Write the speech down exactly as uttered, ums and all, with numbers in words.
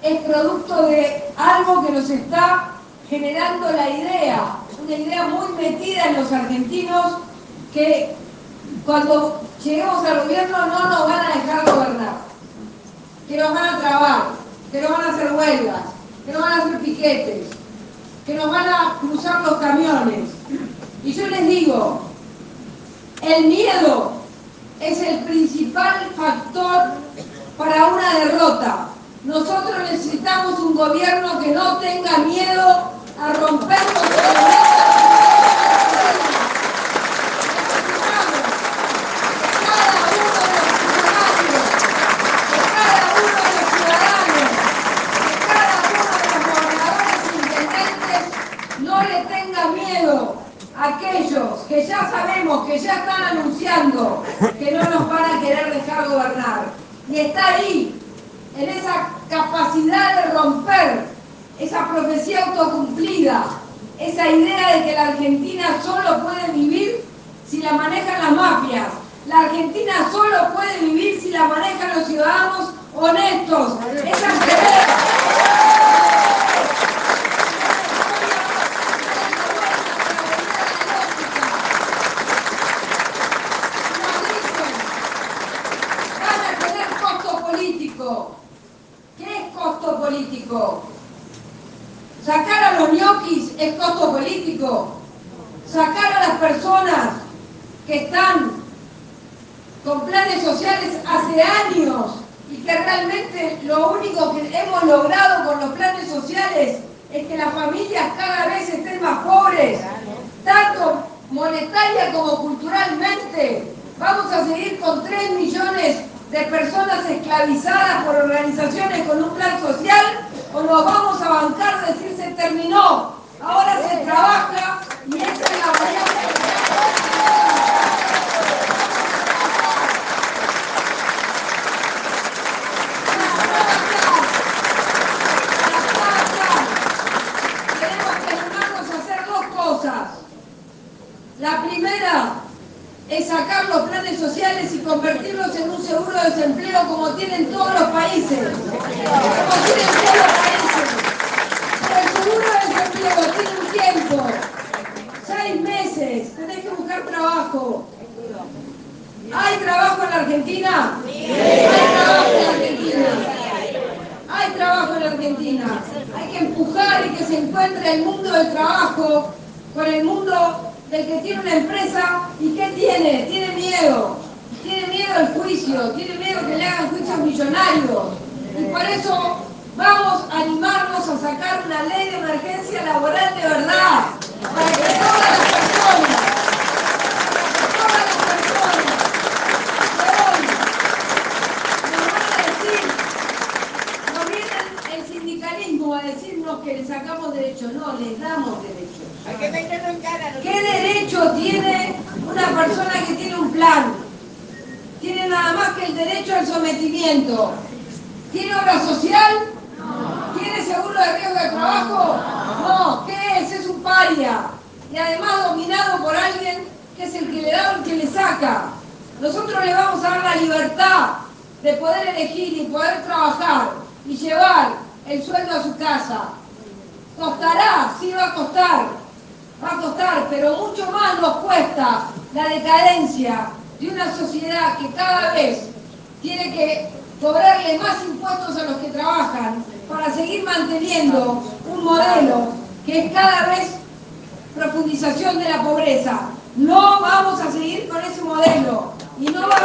es producto de algo que nos está generando la idea, una idea muy metida en los argentinos, que cuando lleguemos al gobierno no nos van a dejar gobernar, que nos van a trabar, que nos van a hacer huelgas, que nos van a hacer piquetes, que nos van a cruzar los camiones. Y yo les digo, el miedo es el principal factor para una derrota. Nosotros necesitamos un gobierno que no tenga miedo a romper los elementos. Aquellos que ya sabemos, que ya están anunciando que no nos van a querer dejar gobernar. Y está ahí, en esa capacidad de romper esa profecía autocumplida, esa idea de que la Argentina solo puede vivir si la manejan las mafias. La Argentina solo puede vivir si la manejan los ciudadanos honestos. Esa ¿Qué es costo político? ¿Sacar a los ñoquis es costo político? ¿Sacar a las personas que están con planes sociales hace años y que realmente lo único que hemos logrado con los planes sociales es que las familias cada vez estén más pobres, tanto monetaria como culturalmente? ¿Vamos a seguir con tres millones de personas esclavizadas por organizaciones con un plan social, o nos vamos a bancar, decir se terminó, ahora se trabaja y esa es la variable? Tenemos que animarnos a hacer dos cosas. La primera es sacar los planes sociales y convertirlos en un seguro de desempleo como tienen todos los países. Como tienen todos los países. Pero el seguro de desempleo tiene un tiempo. Seis meses. Tenés que buscar trabajo. ¿Hay trabajo en la Argentina? Sí. Hay trabajo en la Argentina. Hay trabajo en la Argentina. Hay que empujar y que se encuentre el mundo del trabajo con el mundo del que tiene una empresa. ¿Y qué tiene? Tiene miedo. Tiene miedo al juicio, tiene miedo que le hagan juicios millonarios. Y por eso vamos a animarnos a sacar una ley de emergencia laboral de verdad, para que todas las personas, todas las personas que hoy nos van a decir, nos viene el sindicalismo a decirnos que les sacamos derechos. No, les damos derechos. ¿Qué derecho tiene una persona que tiene un plan? Tiene nada más que el derecho al sometimiento. ¿Tiene obra social? No. ¿Tiene seguro de riesgo de trabajo? No. ¿Qué es? Es un paria. Y además dominado por alguien que es el que le da o el que le saca. Nosotros le vamos a dar la libertad de poder elegir y poder trabajar y llevar el sueldo a su casa. ¿Costará? Sí, va a costar. Va a costar, pero mucho más nos cuesta la decadencia de una sociedad que cada vez tiene que cobrarle más impuestos a los que trabajan para seguir manteniendo un modelo que es cada vez profundización de la pobreza. No vamos a seguir con ese modelo y no va a